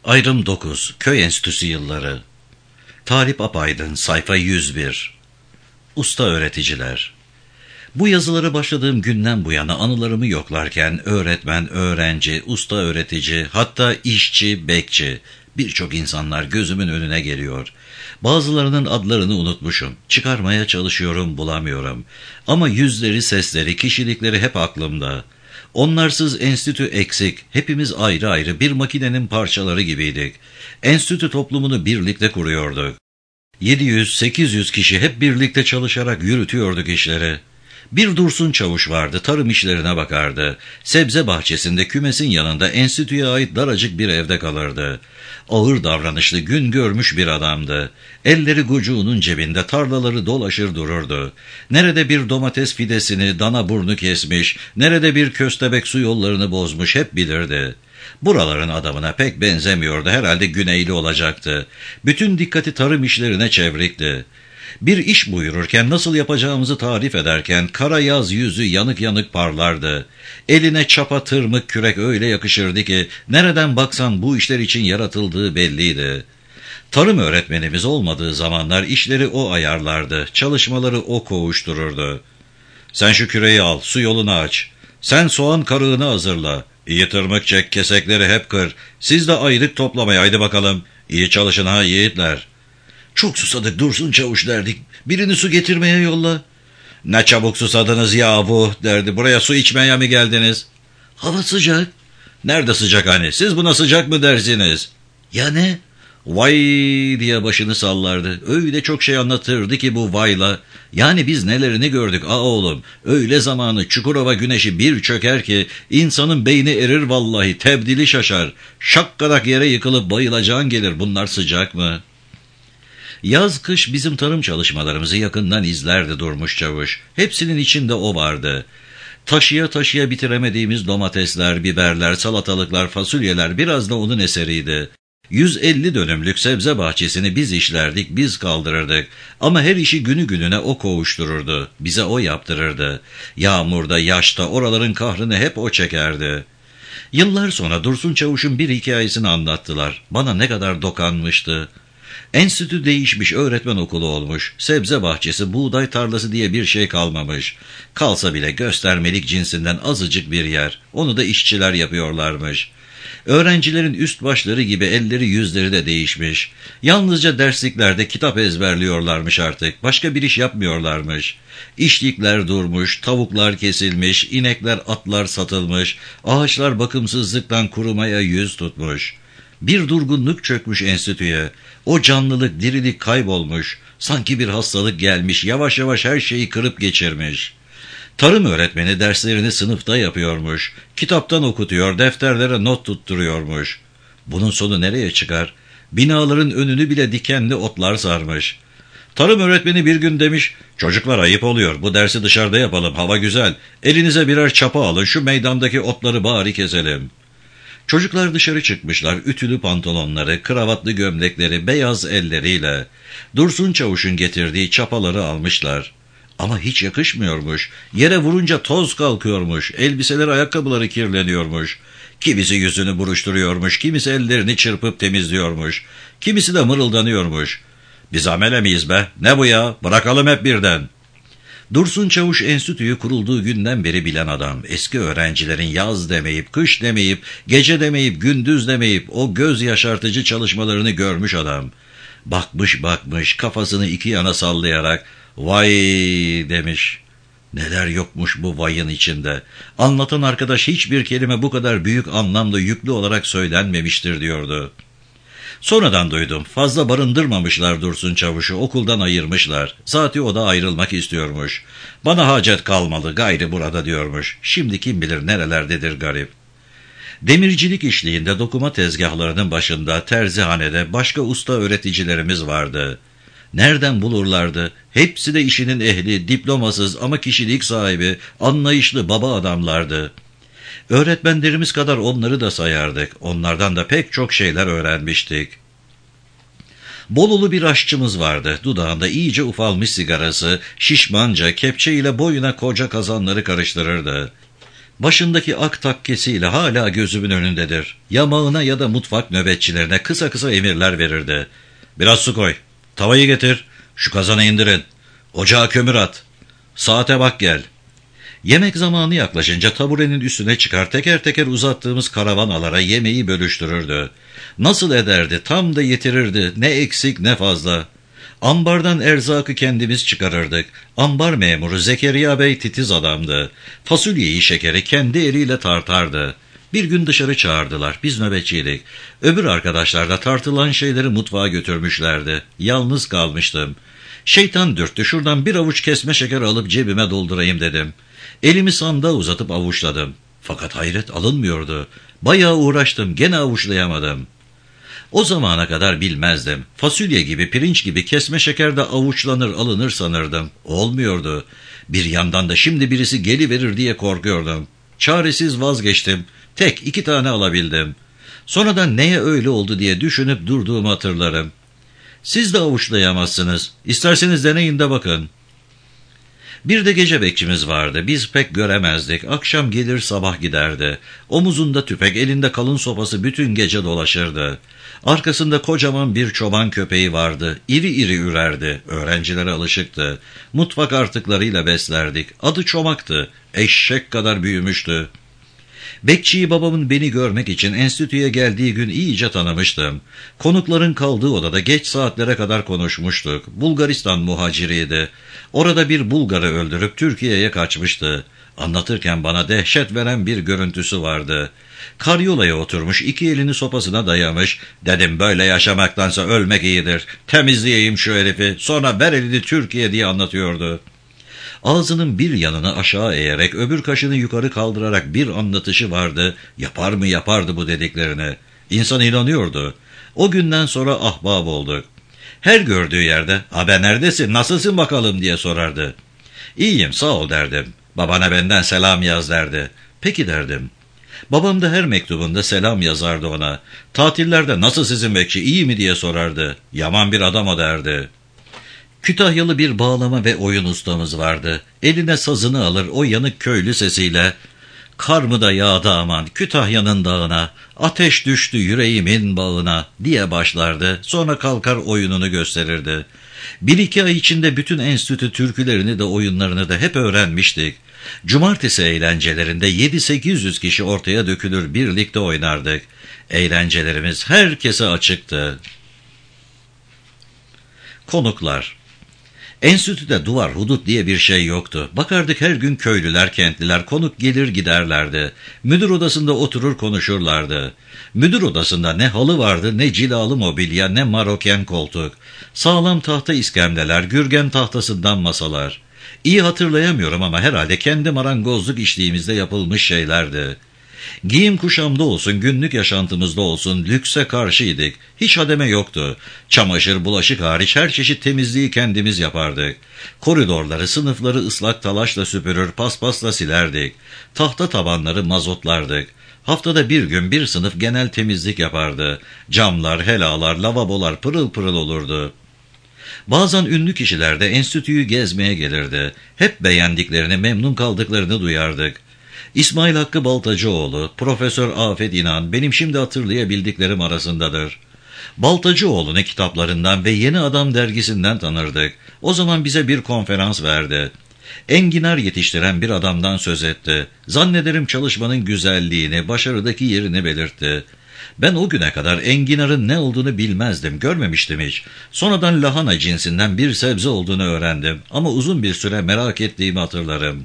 Ayrım 9. Köy Enstitüsü Yılları. Talip Apaydın, sayfa 101. Usta öğreticiler. Bu yazıları başladığım günden bu yana anılarımı yoklarken öğretmen, öğrenci, usta öğretici, hatta işçi, bekçi birçok insanlar gözümün önüne geliyor. Bazılarının adlarını unutmuşum. Çıkarmaya çalışıyorum, bulamıyorum. Ama yüzleri, sesleri, kişilikleri hep aklımda. Onlarsız enstitü eksik, hepimiz ayrı ayrı bir makinenin parçaları gibiydik. Enstitü toplumunu birlikte kuruyorduk. 700-800 kişi hep birlikte çalışarak yürütüyorduk işleri. Bir Dursun Çavuş vardı, tarım işlerine bakardı. Sebze bahçesinde kümesin yanında enstitüye ait daracık bir evde kalırdı. Ağır davranışlı, gün görmüş bir adamdı. Elleri gucuğunun cebinde, tarlaları dolaşır dururdu. Nerede bir domates fidesini, dana burnu kesmiş, nerede bir köstebek su yollarını bozmuş hep bilirdi. Buraların adamına pek benzemiyordu, herhalde güneyli olacaktı. Bütün dikkati tarım işlerine çevrikti. Bir iş buyururken nasıl yapacağımızı tarif ederken kara yaz yüzü yanık yanık parlardı. Eline çapa, tırmık, kürek öyle yakışırdı ki nereden baksan bu işler için yaratıldığı belliydi. Tarım öğretmenimiz olmadığı zamanlar işleri o ayarlardı, çalışmaları o kovuştururdu. Sen şu küreği al, su yolunu aç. Sen soğan karığını hazırla. İyi tırmık çek, kesekleri hep kır. Siz de ayrık toplamaya, haydi bakalım. İyi çalışın ha yiğitler. Çok susadık Dursun Çavuş derdik. Birini su getirmeye yolla. Ne çabuk susadınız yahu derdi. Buraya su içmeye mi geldiniz? Hava sıcak. Nerede sıcak hani? Siz buna sıcak mı dersiniz? Ya ne? Vay diye başını sallardı. Öyle çok şey anlatırdı ki bu vayla. Yani biz nelerini gördük oğlum. Öyle zamanı Çukurova güneşi bir çöker ki insanın beyni erir vallahi, tebdili şaşar. Şakkadak yere yıkılıp bayılacağın gelir. Bunlar sıcak mı? Yaz kış bizim tarım çalışmalarımızı yakından izlerdi Durmuş Çavuş. Hepsinin içinde o vardı. Taşıya taşıya bitiremediğimiz domatesler, biberler, salatalıklar, fasulyeler biraz da onun eseriydi. 150 dönümlük sebze bahçesini biz işlerdik, biz kaldırırdık. Ama her işi günü gününe o kovuştururdu. Bize o yaptırırdı. Yağmurda, yaşta oraların kahrını hep o çekerdi. Yıllar sonra Dursun Çavuş'un bir hikayesini anlattılar. Bana ne kadar dokanmıştı. Enstitü değişmiş, öğretmen okulu olmuş. Sebze bahçesi, buğday tarlası diye bir şey kalmamış. Kalsa bile göstermelik cinsinden azıcık bir yer. Onu da işçiler yapıyorlarmış. Öğrencilerin üst başları gibi elleri yüzleri de değişmiş. Yalnızca dersliklerde kitap ezberliyorlarmış artık. Başka bir iş yapmıyorlarmış. İşlikler durmuş, tavuklar kesilmiş, inekler, atlar satılmış, ağaçlar bakımsızlıktan kurumaya yüz tutmuş. Bir durgunluk çökmüş enstitüye. O canlılık, dirilik kaybolmuş. Sanki bir hastalık gelmiş, yavaş yavaş her şeyi kırıp geçirmiş. Tarım öğretmeni derslerini sınıfta yapıyormuş. Kitaptan okutuyor, defterlere not tutturuyormuş. Bunun sonu nereye çıkar? Binaların önünü bile dikenli otlar sarmış. Tarım öğretmeni bir gün demiş, çocuklar ayıp oluyor, bu dersi dışarıda yapalım, hava güzel. Elinize birer çapa alın, şu meydandaki otları bari keselim. Çocuklar dışarı çıkmışlar, ütülü pantolonları, kravatlı gömlekleri, beyaz elleriyle. Dursun Çavuş'un getirdiği çapaları almışlar. Ama hiç yakışmıyormuş. Yere vurunca toz kalkıyormuş. Elbiseleri, ayakkabıları kirleniyormuş. Kimisi yüzünü buruşturuyormuş, kimisi ellerini çırpıp temizliyormuş. Kimisi de mırıldanıyormuş. Biz amele miyiz be? Ne bu ya? Bırakalım hep birden. Dursun Çavuş enstitüyü kurulduğu günden beri bilen adam. Eski öğrencilerin yaz demeyip, kış demeyip, gece demeyip, gündüz demeyip o göz yaşartıcı çalışmalarını görmüş adam. Bakmış kafasını iki yana sallayarak vay demiş. Neler yokmuş bu vayın içinde. Anlatan arkadaş hiçbir kelime bu kadar büyük anlamda yüklü olarak söylenmemiştir diyordu. Sonradan duydum. Fazla barındırmamışlar Dursun Çavuş'u, okuldan ayırmışlar. Zaten o da ayrılmak istiyormuş. Bana hacet kalmalı, gayrı burada diyormuş. Şimdi kim bilir nerelerdedir garip. Demircilik işliğinde dokuma tezgahlarının başında, terzihanede başka usta öğreticilerimiz vardı. Nereden bulurlardı? Hepsi de işinin ehli, diplomasız ama kişilik sahibi, anlayışlı baba adamlardı. Öğretmenlerimiz kadar onları da sayardık. Onlardan da pek çok şeyler öğrenmiştik. Bolulu bir aşçımız vardı. Dudağında iyice ufalmış sigarası, şişmanca, kepçeyle boyuna koca kazanları karıştırırdı. Başındaki ak takkesiyle hala gözümün önündedir. Yamağına ya da mutfak nöbetçilerine kısa kısa emirler verirdi. Biraz su koy, tavayı getir, şu kazanı indirin, ocağa kömür at, saate bak gel. Yemek zamanı yaklaşınca taburenin üstüne çıkar teker teker uzattığımız karavanalara yemeği bölüştürürdü. Nasıl ederdi, tam da yetirirdi, ne eksik ne fazla. Ambardan erzakı kendimiz çıkarırdık. Ambar memuru Zekeriya Bey titiz adamdı. Fasulyeyi, şekeri kendi eliyle tartardı. Bir gün dışarı çağırdılar, biz nöbetçiydik. Öbür arkadaşlar da tartılan şeyleri mutfağa götürmüşlerdi. Yalnız kalmıştım. Şeytan dürttü, şuradan bir avuç kesme şeker alıp cebime doldurayım dedim. Elimi sandığa uzatıp avuçladım. Fakat hayret alınmıyordu. Bayağı uğraştım, gene avuçlayamadım. O zamana kadar bilmezdim. Fasulye gibi, pirinç gibi kesme şeker de avuçlanır alınır sanırdım. Olmuyordu. Bir yandan da şimdi birisi geliverir diye korkuyordum. Çaresiz vazgeçtim. Tek 2 tane alabildim. Sonradan neye öyle oldu diye düşünüp durduğumu hatırlarım. Siz de avuçlayamazsınız. İsterseniz deneyin de bakın. Bir de gece bekçimiz vardı. Biz pek göremezdik. Akşam gelir sabah giderdi. Omuzunda tüfek, elinde kalın sopası bütün gece dolaşırdı. Arkasında kocaman bir çoban köpeği vardı. İri iri ürerdi. Öğrencilere alışıktı. Mutfak artıklarıyla beslerdik. Adı Çomak'tı. Eşek kadar büyümüştü. Bekçiyi babamın beni görmek için enstitüye geldiği gün iyice tanımıştım. Konukların kaldığı odada geç saatlere kadar konuşmuştuk. Bulgaristan muhaciriydi. Orada bir Bulgar'ı öldürüp Türkiye'ye kaçmıştı. Anlatırken bana dehşet veren bir görüntüsü vardı. Karyolaya oturmuş, 2 elini sopasına dayamış. Dedim böyle yaşamaktansa ölmek iyidir. Temizleyeyim şu herifi, sonra ver elini Türkiye diye anlatıyordu. Ağzının bir yanını aşağı eğerek öbür kaşını yukarı kaldırarak bir anlatışı vardı. Yapar mı yapardı bu dediklerini. İnsan inanıyordu. O günden sonra ahbap olduk. Her gördüğü yerde "Abi neredesin, nasılsın bakalım?" diye sorardı. "İyiyim, sağ ol" derdim. "Babana benden selam yaz" derdi. "Peki" derdim. Babam da her mektubunda selam yazardı ona. Tatillerde "Nasıl sizin bekçi, iyi mi?" diye sorardı. "Yaman bir adam o" derdi. Kütahyalı bir bağlama ve oyun ustamız vardı. Eline sazını alır, o yanık köylü sesiyle "Kar mı da yağdı aman Kütahya'nın dağına, ateş düştü yüreğimin bağına" diye başlardı. Sonra kalkar oyununu gösterirdi. 1-2 ay içinde bütün enstitü türkülerini de oyunlarını da hep öğrenmiştik. Cumartesi eğlencelerinde 700-800 kişi ortaya dökülür, birlikte oynardık. Eğlencelerimiz herkese açıktı. Konuklar. Enstitüde duvar hudut diye bir şey yoktu. Bakardık her gün köylüler, kentliler konuk gelir giderlerdi. Müdür odasında oturur konuşurlardı. Müdür odasında ne halı vardı, ne cilalı mobilya, ne maroken koltuk. Sağlam tahta iskemleler, gürgen tahtasından masalar. İyi hatırlayamıyorum ama herhalde kendi marangozluk işliğimizde yapılmış şeylerdi. Giyim kuşamda olsun, günlük yaşantımızda olsun lükse karşıydık. Hiç hademe yoktu. Çamaşır, bulaşık hariç her çeşit temizliği kendimiz yapardık. Koridorları, sınıfları ıslak talaşla süpürür, paspasla silerdik. Tahta tabanları mazotlardık. Haftada bir gün bir sınıf genel temizlik yapardı. Camlar, helalar, lavabolar pırıl pırıl olurdu. Bazen ünlü kişiler de enstitüyü gezmeye gelirdi. Hep beğendiklerini, memnun kaldıklarını duyardık. İsmail Hakkı Baltacıoğlu, Profesör Afet İnan benim şimdi hatırlayabildiklerim arasındadır. Baltacıoğlu'nu kitaplarından ve Yeni Adam dergisinden tanırdık. O zaman bize bir konferans verdi. Enginar yetiştiren bir adamdan söz etti. Zannederim çalışmanın güzelliğini, başarıdaki yerini belirtti. Ben o güne kadar enginarın ne olduğunu bilmezdim, görmemiştim hiç. Sonradan lahana cinsinden bir sebze olduğunu öğrendim ama uzun bir süre merak ettiğimi hatırlarım.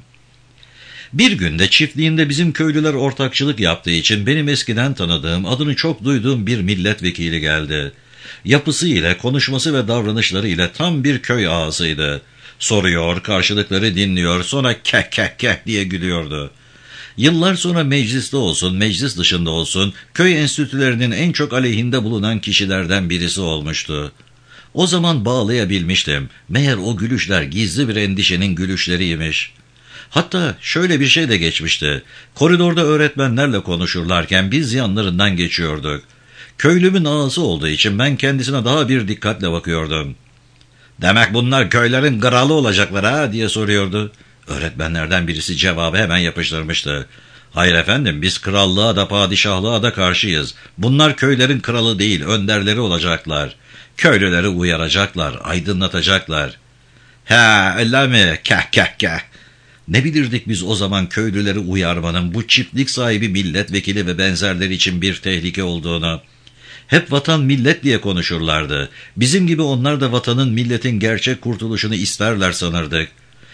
Bir günde çiftliğinde bizim köylüler ortakçılık yaptığı için benim eskiden tanıdığım, adını çok duyduğum bir milletvekili geldi. Yapısı ile, konuşması ve davranışları ile tam bir köy ağasıydı. Soruyor, karşılıkları dinliyor, sonra kek kek kek diye gülüyordu. Yıllar sonra mecliste olsun, meclis dışında olsun, köy enstitülerinin en çok aleyhinde bulunan kişilerden birisi olmuştu. O zaman bağlayabilmiştim. Meğer o gülüşler gizli bir endişenin gülüşleriymiş. Hatta şöyle bir şey de geçmişti. Koridorda öğretmenlerle konuşurlarken biz yanlarından geçiyorduk. Köylümün ağası olduğu için ben kendisine daha bir dikkatle bakıyordum. "Demek bunlar köylerin kralı olacaklar ha?" diye soruyordu. Öğretmenlerden birisi cevabı hemen yapıştırmıştı. Hayır efendim, biz krallığa da padişahlığa da karşıyız. Bunlar köylerin kralı değil, önderleri olacaklar. Köylüleri uyaracaklar, aydınlatacaklar. He öyle mi? Keh keh keh. Ne bilirdik biz o zaman köylüleri uyarmanın bu çiftlik sahibi milletvekili ve benzerleri için bir tehlike olduğunu. Hep vatan millet diye konuşurlardı. Bizim gibi onlar da vatanın milletin gerçek kurtuluşunu isterler sanırdık.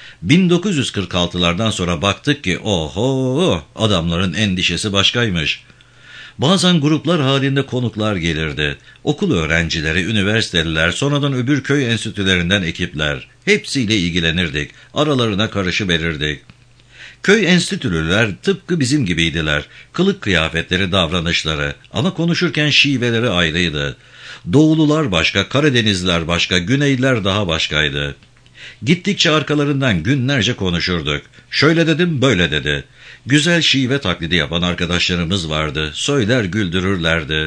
1946'lardan sonra baktık ki oho, adamların endişesi başkaymış. Bazen gruplar halinde konuklar gelirdi. Okul öğrencileri, üniversiteliler, sonradan öbür köy enstitülerinden ekipler. Hepsiyle ilgilenirdik. Aralarına karışıverirdik. Köy enstitülüler tıpkı bizim gibiydiler. Kılık kıyafetleri, davranışları ama konuşurken şiveleri ayrıydı. Doğulular başka, Karadenizliler başka, Güneyliler daha başkaydı. Gittikçe arkalarından günlerce konuşurduk. Şöyle dedim, böyle dedi. Güzel şive taklidi yapan arkadaşlarımız vardı. Söyler güldürürlerdi.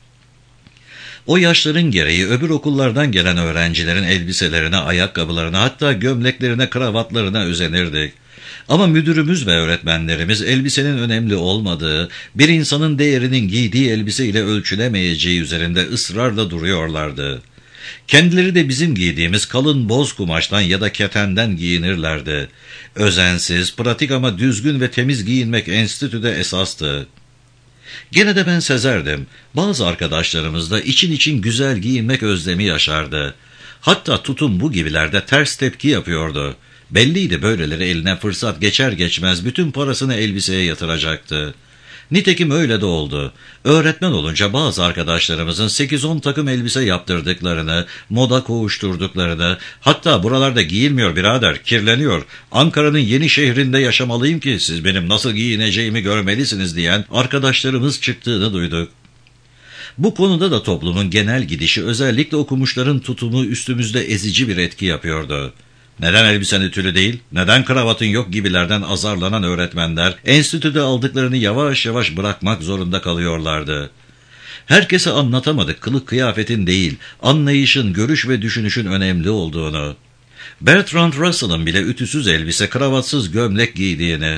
O yaşların gereği öbür okullardan gelen öğrencilerin elbiselerine, ayakkabılarına, hatta gömleklerine, kravatlarına özenirdik. Ama müdürümüz ve öğretmenlerimiz elbisenin önemli olmadığı, bir insanın değerinin giydiği elbise ile ölçülemeyeceği üzerinde ısrarla duruyorlardı. Kendileri de bizim giydiğimiz kalın boz kumaştan ya da ketenden giyinirlerdi. Özensiz, pratik ama düzgün ve temiz giyinmek enstitüde esastı. Gene de ben sezerdim. Bazı arkadaşlarımız da için güzel giyinmek özlemi yaşardı. Hatta tutum bu gibilerde ters tepki yapıyordu. Belliydi böyleleri eline fırsat geçer geçmez bütün parasını elbiseye yatıracaktı. Nitekim öyle de oldu. Öğretmen olunca bazı arkadaşlarımızın 8-10 takım elbise yaptırdıklarını, moda koğuşturduklarını, hatta buralarda giyilmiyor birader, kirleniyor, Ankara'nın yeni şehrinde yaşamalıyım ki siz benim nasıl giyineceğimi görmelisiniz diyen arkadaşlarımız çıktığını duyduk. Bu konuda da toplumun genel gidişi, özellikle okumuşların tutumu üstümüzde ezici bir etki yapıyordu. Neden elbisen ütülü değil, neden kravatın yok gibilerden azarlanan öğretmenler, enstitüde aldıklarını yavaş yavaş bırakmak zorunda kalıyorlardı. Herkese anlatamadık kılık kıyafetin değil, anlayışın, görüş ve düşünüşün önemli olduğunu. Bertrand Russell'ın bile ütüsüz elbise, kravatsız gömlek giydiğini.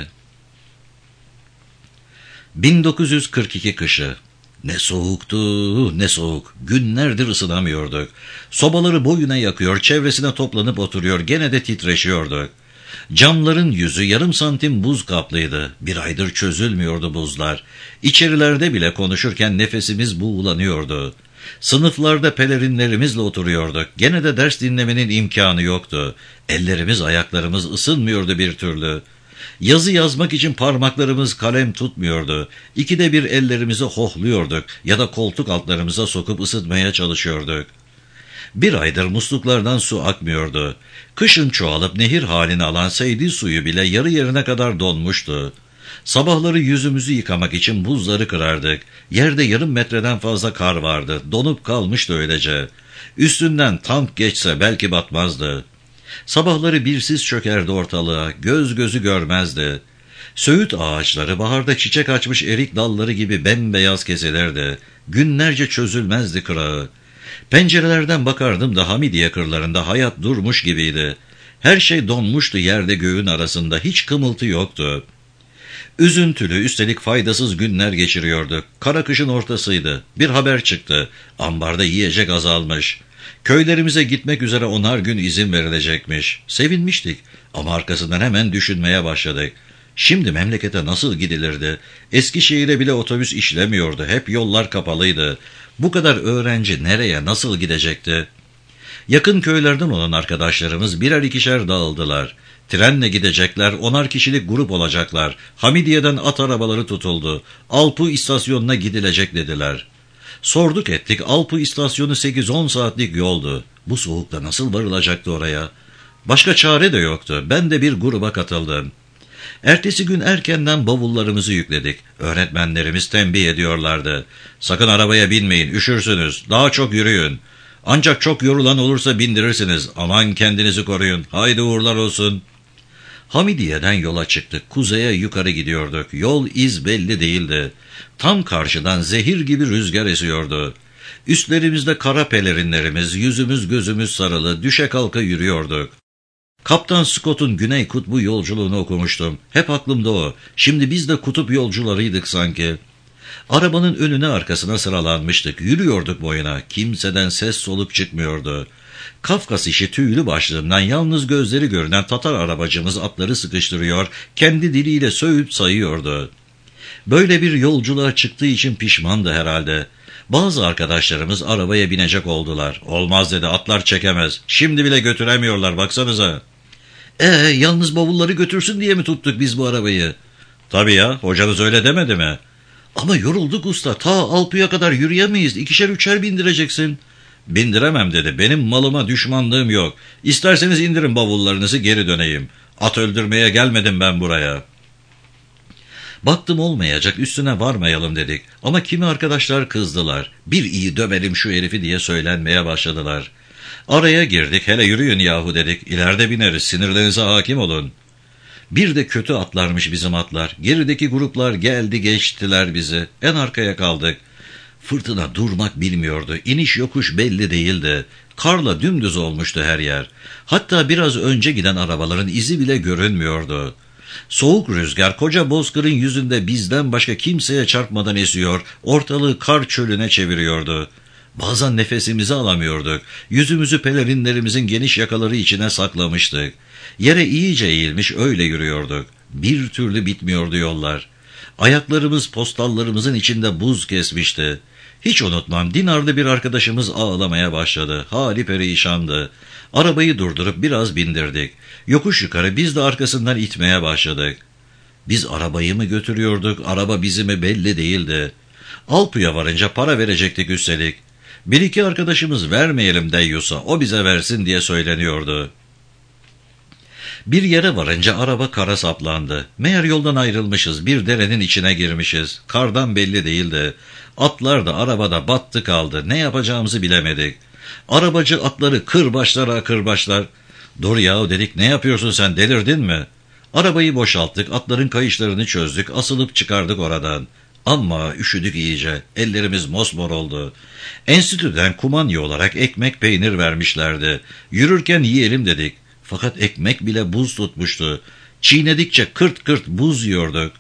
1942 kışı. Ne soğuktu, ne soğuk. Günlerdir ısınamıyorduk. Sobaları boyuna yakıyor, çevresine toplanıp oturuyor, gene de titreşiyorduk. Camların yüzü yarım santim buz kaplıydı. Bir aydır çözülmüyordu buzlar. İçerilerde bile konuşurken nefesimiz buğulanıyordu. Sınıflarda pelerinlerimizle oturuyorduk. Gene de ders dinlemenin imkanı yoktu. Ellerimiz, ayaklarımız ısınmıyordu bir türlü. Yazı yazmak için parmaklarımız kalem tutmuyordu. İkide bir ellerimizi hohluyorduk ya da koltuk altlarımıza sokup ısıtmaya çalışıyorduk. Bir aydır musluklardan su akmıyordu. Kışın çoğalıp nehir halini alan Seydi suyu bile yarı yerine kadar donmuştu. Sabahları yüzümüzü yıkamak için buzları kırardık. Yerde yarım metreden fazla kar vardı. Donup kalmıştı öylece. Üstünden tank geçse belki batmazdı. Sabahları bir sis çökerdi ortalığa, göz gözü görmezdi. Söğüt ağaçları baharda çiçek açmış erik dalları gibi bembeyaz kesilirdi. Günlerce çözülmezdi kırağı. Pencerelerden bakardım da Hamidiye kırlarında hayat durmuş gibiydi. Her şey donmuştu yerde göğün arasında, hiç kımıltı yoktu. Üzüntülü, üstelik faydasız günler geçiriyorduk. Kara kışın ortasıydı. Bir haber çıktı. Ambarda yiyecek azalmış. Köylerimize gitmek üzere 10'ar gün izin verilecekmiş. Sevinmiştik ama arkasından hemen düşünmeye başladık. Şimdi memlekete nasıl gidilirdi? Eskişehir'e bile otobüs işlemiyordu. Hep yollar kapalıydı. Bu kadar öğrenci nereye, nasıl gidecekti? Yakın köylerden olan arkadaşlarımız birer ikişer dağıldılar. Trenle gidecekler, 10'ar kişilik grup olacaklar. Hamidiye'den at arabaları tutuldu. Alpu istasyonuna gidilecek dediler. Sorduk ettik, Alpu istasyonu 8-10 saatlik yoldu. Bu soğukta nasıl varılacaktı oraya? Başka çare de yoktu. Ben de bir gruba katıldım. Ertesi gün erkenden bavullarımızı yükledik. Öğretmenlerimiz tembih ediyorlardı. Sakın arabaya binmeyin, üşürsünüz, daha çok yürüyün. Ancak çok yorulan olursa bindirirsiniz. Aman kendinizi koruyun, haydi uğurlar olsun. Hamidiye'den yola çıktık. Kuzeye yukarı gidiyorduk. Yol iz belli değildi. Tam karşıdan zehir gibi rüzgar esiyordu. Üstlerimizde kara pelerinlerimiz, yüzümüz gözümüz sarılı, düşe kalka yürüyorduk. Kaptan Scott'un Güney Kutbu yolculuğunu okumuştum. Hep aklımda o. Şimdi biz de kutup yolcularıydık sanki. Arabanın önüne arkasına sıralanmıştık. Yürüyorduk boyuna. Kimseden ses soluk çıkmıyordu. Kafkas işi tüylü başlığından yalnız gözleri görünen Tatar arabacımız atları sıkıştırıyor, kendi diliyle söğüt sayıyordu. Böyle bir yolculuğa çıktığı için pişmandı herhalde. Bazı arkadaşlarımız arabaya binecek oldular. Olmaz dedi, atlar çekemez. Şimdi bile götüremiyorlar, baksanıza. Yalnız bavulları götürsün diye mi tuttuk biz bu arabayı? Tabii ya, hocanız öyle demedi mi? Ama yorulduk usta, ta Alpu'ya kadar yürüyemeyiz, 2'şer 3'er bindireceksin. Bindiremem dedi, benim malıma düşmanlığım yok. İsterseniz indirin bavullarınızı, geri döneyim. At öldürmeye gelmedim ben buraya. Baktım olmayacak, üstüne varmayalım dedik. Ama kimi arkadaşlar kızdılar. Bir iyi dövelim şu herifi diye söylenmeye başladılar. Araya girdik, hele yürüyün yahu dedik. İleride bineriz, sinirlerinize hakim olun. Bir de kötü atlarmış bizim atlar. Gerideki gruplar geldi geçtiler bizi. En arkaya kaldık. Fırtına durmak bilmiyordu. İniş yokuş belli değildi. Karla dümdüz olmuştu her yer. Hatta biraz önce giden arabaların izi bile görünmüyordu. Soğuk rüzgar koca bozkırın yüzünde bizden başka kimseye çarpmadan esiyor, ortalığı kar çölüne çeviriyordu. Bazen nefesimizi alamıyorduk. Yüzümüzü pelerinlerimizin geniş yakaları içine saklamıştık. Yere iyice eğilmiş öyle yürüyorduk. Bir türlü bitmiyordu yollar. Ayaklarımız postallarımızın içinde buz kesmişti. Hiç unutmam, Dinarlı bir arkadaşımız ağlamaya başladı. Hali perişandı. Arabayı durdurup biraz bindirdik. Yokuş yukarı biz de arkasından itmeye başladık. Biz arabayı mı götürüyorduk, araba bizi mi belli değildi. Alpu'ya varınca para verecektik üstelik. Bir iki arkadaşımız vermeyelim deyyusa, o bize versin diye söyleniyordu. Bir yere varınca araba kara saplandı. Meğer yoldan ayrılmışız, bir derenin içine girmişiz. Kardan belli değildi. Atlar da arabada battı kaldı. Ne yapacağımızı bilemedik. Arabacı atları kırbaçlar. Dur yahu dedik, ne yapıyorsun sen, delirdin mi? Arabayı boşalttık, atların kayışlarını çözdük, asılıp çıkardık oradan. Ama üşüdük iyice, ellerimiz mosmor oldu. Enstitüden kumanya olarak ekmek peynir vermişlerdi. Yürürken yiyelim dedik. Fakat ekmek bile buz tutmuştu. Çiğnedikçe kırt kırt buz yiyorduk.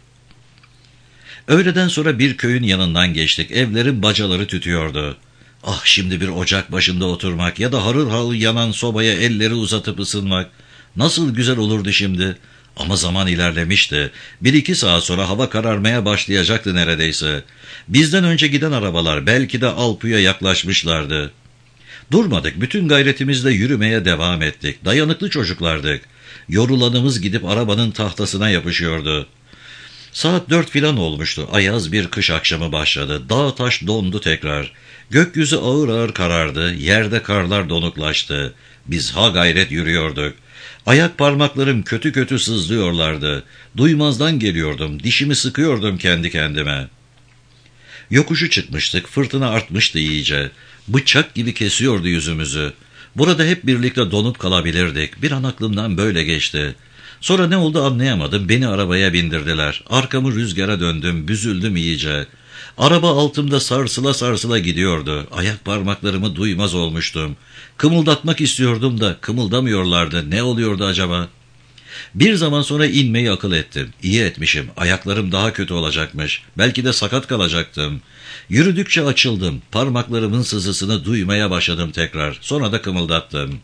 Öğleden sonra bir köyün yanından geçtik. Evlerin bacaları tütüyordu. Ah, şimdi bir ocak başında oturmak ya da harıl harıl yanan sobaya elleri uzatıp ısınmak. Nasıl güzel olurdu şimdi. Ama zaman ilerlemişti. 1-2 saat sonra hava kararmaya başlayacaktı neredeyse. Bizden önce giden arabalar belki de Alpu'ya yaklaşmışlardı. Durmadık, bütün gayretimizle yürümeye devam ettik. Dayanıklı çocuklardık. Yorulanımız gidip arabanın tahtasına yapışıyordu. Saat 4 filan olmuştu. Ayaz bir kış akşamı başladı. Dağ taş dondu tekrar. Gökyüzü ağır ağır karardı. Yerde karlar donuklaştı. Biz ha gayret yürüyorduk. Ayak parmaklarım kötü kötü sızlıyorlardı. Duymazdan geliyordum. Dişimi sıkıyordum kendi kendime. Yokuşu çıkmıştık. Fırtına artmıştı iyice. Bıçak gibi kesiyordu yüzümüzü. Burada hep birlikte donup kalabilirdik. Bir an aklımdan böyle geçti. Sonra ne oldu anlayamadım. Beni arabaya bindirdiler. Arkamı rüzgara döndüm. Büzüldüm iyice. Araba altımda sarsıla sarsıla gidiyordu. Ayak parmaklarımı duymaz olmuştum. Kımıldatmak istiyordum da kımıldamıyorlardı. Ne oluyordu acaba? Bir zaman sonra inmeyi akıl ettim. İyi etmişim. Ayaklarım daha kötü olacakmış. Belki de sakat kalacaktım. Yürüdükçe açıldım. Parmaklarımın sızısını duymaya başladım tekrar. Sonra da kımıldattım.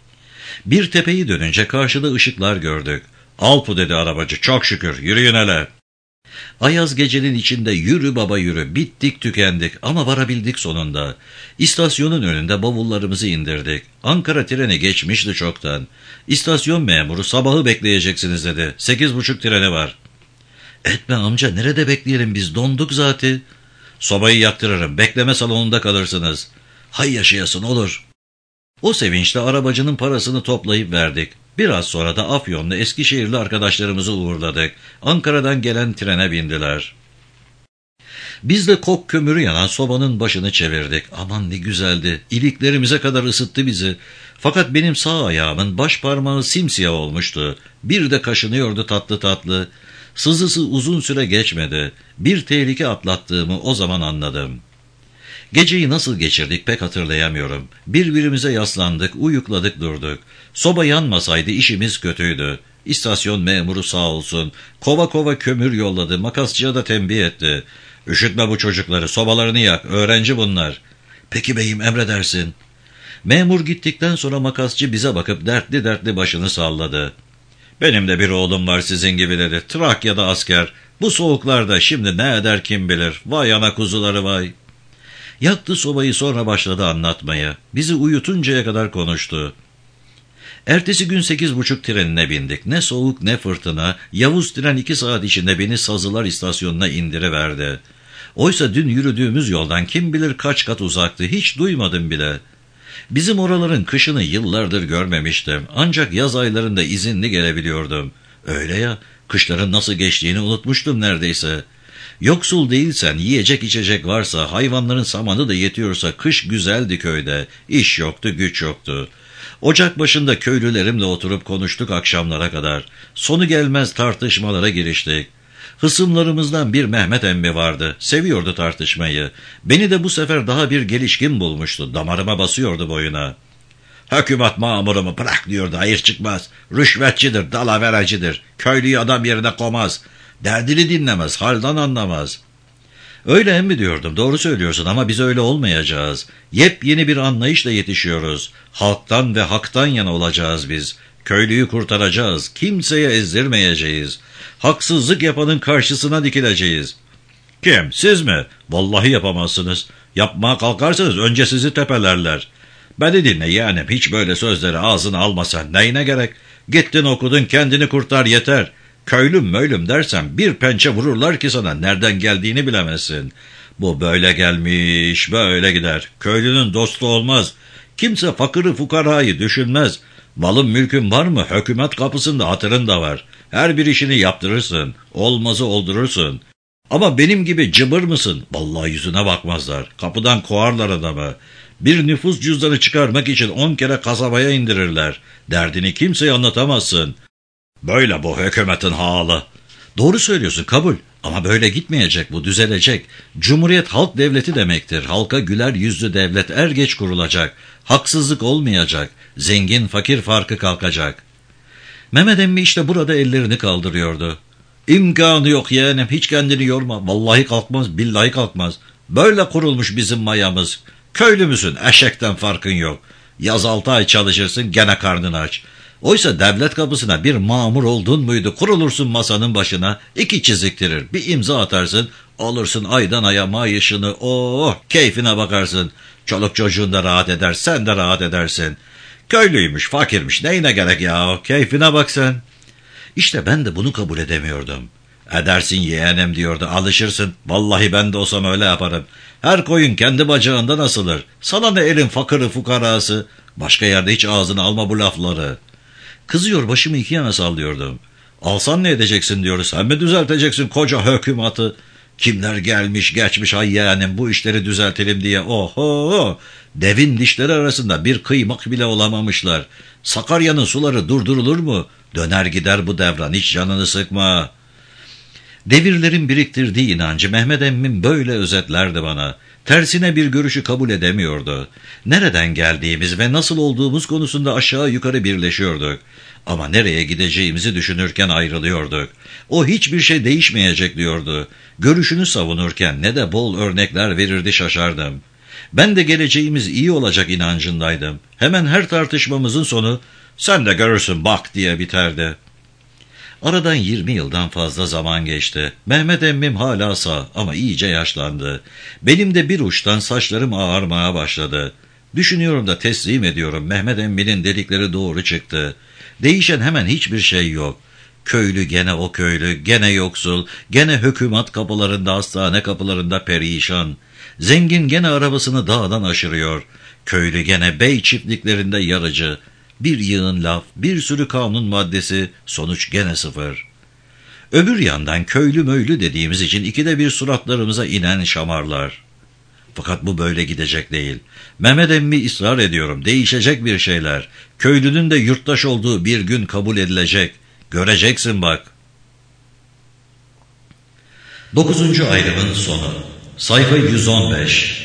Bir tepeyi dönünce karşıda ışıklar gördük. Alpu dedi arabacı. Çok şükür. Yürüyün hele. Ayaz gecenin içinde yürü baba yürü. Bittik tükendik ama varabildik sonunda. İstasyonun önünde bavullarımızı indirdik. Ankara treni geçmişti çoktan. İstasyon memuru sabahı bekleyeceksiniz dedi. 8.30 treni var. Etme amca, nerede bekleyelim, biz donduk zaten. Sobayı yaktırırım, bekleme salonunda kalırsınız. Hay yaşayasın, olur. O sevinçle arabacının parasını toplayıp verdik. Biraz sonra da Afyon'da Eskişehirli arkadaşlarımızı uğurladık. Ankara'dan gelen trene bindiler. Biz de kok kömürü yanan sobanın başını çevirdik. Aman ne güzeldi. İliklerimize kadar ısıttı bizi. Fakat benim sağ ayağımın baş parmağı simsiyah olmuştu. Bir de kaşınıyordu tatlı tatlı. Sızısı uzun süre geçmedi. Bir tehlike atlattığımı o zaman anladım. Geceyi nasıl geçirdik pek hatırlayamıyorum. Birbirimize yaslandık, uyukladık durduk. Soba yanmasaydı işimiz kötüydü. İstasyon memuru sağ olsun, kova kova kömür yolladı, makasçıya da tembih etti. Üşütme bu çocukları, sobalarını yak, öğrenci bunlar. Peki beyim, emredersin. Memur gittikten sonra makasçı bize bakıp dertli dertli başını salladı. Benim de bir oğlum var sizin gibi dedi. Trakya'da asker. Bu soğuklarda şimdi ne eder kim bilir. Vay ana kuzuları vay. Yaktı sobayı, sonra başladı anlatmaya. Bizi uyutuncaya kadar konuştu. Ertesi gün 8.30 trenine bindik. Ne soğuk ne fırtına. Yavuz tren 2 saat içinde beni Sazılar istasyonuna indiriverdi. Oysa dün yürüdüğümüz yoldan kim bilir kaç kat uzaktı. Hiç duymadım bile. Bizim oraların kışını yıllardır görmemiştim. Ancak yaz aylarında izinli gelebiliyordum. Öyle ya, kışların nasıl geçtiğini unutmuştum neredeyse. Yoksul değilsen, yiyecek içecek varsa, hayvanların samanı da yetiyorsa kış güzeldi köyde. İş yoktu, güç yoktu. Ocak başında köylülerimle oturup konuştuk akşamlara kadar. Sonu gelmez tartışmalara giriştik. Hısımlarımızdan bir Mehmet emmi vardı. Seviyordu tartışmayı. Beni de bu sefer daha bir gelişkin bulmuştu. Damarıma basıyordu boyuna. Hükümet mamurumu bırak diyordu, hayır çıkmaz. Rüşvetçidir, dalaverecidir. Köylüyü adam yerine koymaz. Derdini dinlemez, haldan anlamaz. Öyle emmi diyordum, doğru söylüyorsun ama biz öyle olmayacağız. Yepyeni bir anlayışla yetişiyoruz. Halktan ve haktan yana olacağız biz. Köylüyü kurtaracağız, kimseye ezdirmeyeceğiz. Haksızlık yapanın karşısına dikileceğiz. Kim, siz mi? Vallahi yapamazsınız. Yapmaya kalkarsanız önce sizi tepelerler. Beni dinle yeğenim, hiç böyle sözleri ağzına almasan neyine gerek? Gittin okudun, kendini kurtar yeter. Köylüm möylüm dersen bir pençe vururlar ki sana, nereden geldiğini bilemezsin. Bu böyle gelmiş, böyle gider. Köylünün dostu olmaz. Kimse fakırı fukarayı düşünmez. Malın mülkün var mı? Hükümet kapısında hatırın da var. Her bir işini yaptırırsın. Olmazı oldurursun. Ama benim gibi cıbır mısın? Vallahi yüzüne bakmazlar. Kapıdan kovarlar adamı. Bir nüfus cüzdanı çıkarmak için 10 kere kasabaya indirirler. Derdini kimseye anlatamazsın. Böyle bu hükümetin halı. Doğru söylüyorsun, kabul. Ama böyle gitmeyecek, bu düzelecek. Cumhuriyet halk devleti demektir. Halka güler yüzlü devlet er geç kurulacak. Haksızlık olmayacak. Zengin fakir farkı kalkacak. Mehmet emmi işte burada ellerini kaldırıyordu. İmkanı yok yeğenim, hiç kendini yorma. Vallahi kalkmaz, billahi kalkmaz. Böyle kurulmuş bizim mayamız. Köylü müsün? Eşekten farkın yok. Yaz 6 ay çalışırsın, gene karnını aç. Oysa devlet kapısına bir mamur oldun muydu, kurulursun masanın başına, 2 çiziktirir, bir imza atarsın, alırsın aydan aya maaşını, oh keyfine bakarsın. Çoluk çocuğun da rahat eder, sen de rahat edersin. Köylüymüş, fakirmiş, neyine gerek ya, keyfine bak sen. İşte ben de bunu kabul edemiyordum. Edersin yeğenim diyordu, alışırsın. Vallahi ben de olsam öyle yaparım. Her koyun kendi bacağından asılır. Sana ne elin fakırı fukarası. Başka yerde hiç ağzına alma bu lafları. Kızıyor, başımı 2 yana sallıyordum. Alsan ne edeceksin diyordu, sen mi düzelteceksin koca hükümatı? Kimler gelmiş geçmiş ay yeğenim bu işleri düzeltelim diye, oho! Devin dişleri arasında bir kıymak bile olamamışlar. Sakarya'nın suları durdurulur mu? Döner gider bu devran, hiç canını sıkma. Devirlerin biriktirdiği inancı Mehmet emmim böyle özetlerdi bana. Tersine bir görüşü kabul edemiyordu. Nereden geldiğimiz ve nasıl olduğumuz konusunda aşağı yukarı birleşiyorduk. Ama nereye gideceğimizi düşünürken ayrılıyorduk. O hiçbir şey değişmeyecek diyordu. Görüşünü savunurken ne de bol örnekler verirdi, şaşardım. Ben de geleceğimiz iyi olacak inancındaydım. Hemen her tartışmamızın sonu "sen de görürsün bak" diye biterdi. Aradan 20 yıldan fazla zaman geçti. Mehmet emmim hala sağ ama iyice yaşlandı. Benim de bir uçtan saçlarım ağarmaya başladı. Düşünüyorum da teslim ediyorum, Mehmet emminin dedikleri doğru çıktı. Değişen hemen hiçbir şey yok. Köylü gene o köylü, gene yoksul, gene hükümet kapılarında, hastane kapılarında perişan. Zengin gene arabasını dağdan aşırıyor. Köylü gene bey çiftliklerinde yarıcı. Bir yığın laf, bir sürü kanun maddesi, sonuç gene sıfır. Öbür yandan köylü möylü dediğimiz için 2'de 1 suratlarımıza inen şamarlar. Fakat bu böyle gidecek değil. Mehmet emmi ısrar ediyorum, değişecek bir şeyler. Köylünün de yurttaş olduğu bir gün kabul edilecek. Göreceksin bak. 9. ayrımın sonu. Sayfa 115.